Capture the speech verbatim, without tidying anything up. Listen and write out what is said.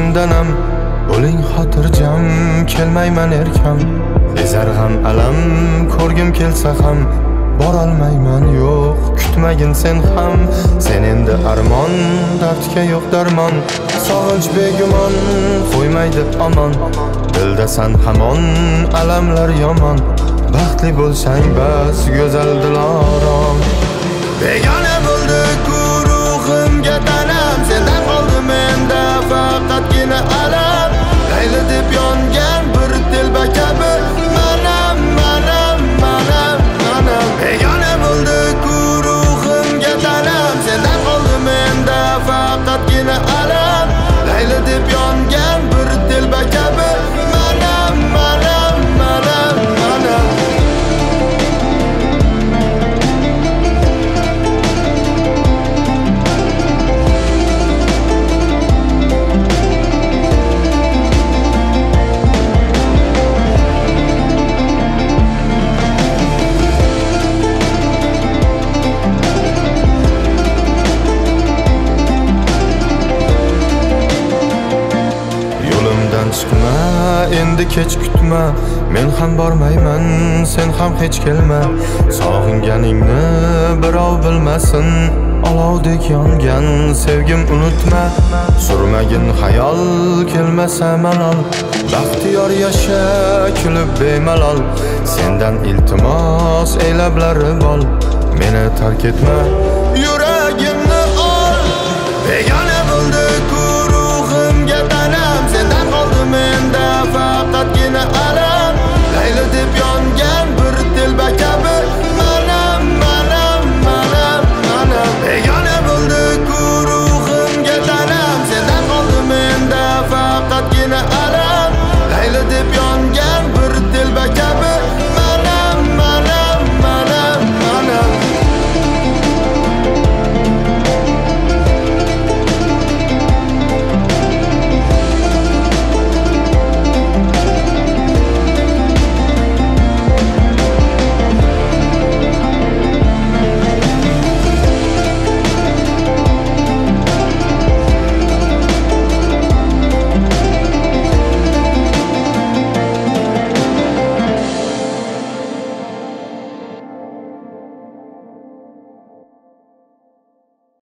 sendanam bo'ling xotirjam, kelmayman erkam. Ezar g'am alam ko'rgim kelsa ham borolmayman, yo'q kutmagin sen ham. Sen endi armon, dardga yo'q darmon. Sog'inch begumon qo'ymaydi omon. Dildasan hamon, alamlar yomon. Baxtli bo'lsang bas, go'zal dilorom. Begona bo'ldi ruhimga tanam, sendan qoldi menda faqatgina alam. Layli deb yongan bir telba kabi manam, manam, manam, manam. Begona bo'ldi ruhimga tanam, sendan qoldi menda faqatgina alam. Layli deb yongan bir telba kabi manam, manam, manam, manam. Chiqma, endi kech kutma, men ham bormayman, sen ham hech kelma. Sog'inganingni birov bilmasin, olovdek yongan sevgim unutma. Surmagin xayol, kelmasa malol, baxtiyor yasha, kulib bemalol. Sendan iltimos, ey lablari bol, meni tark etma, yuragimni ol. Begona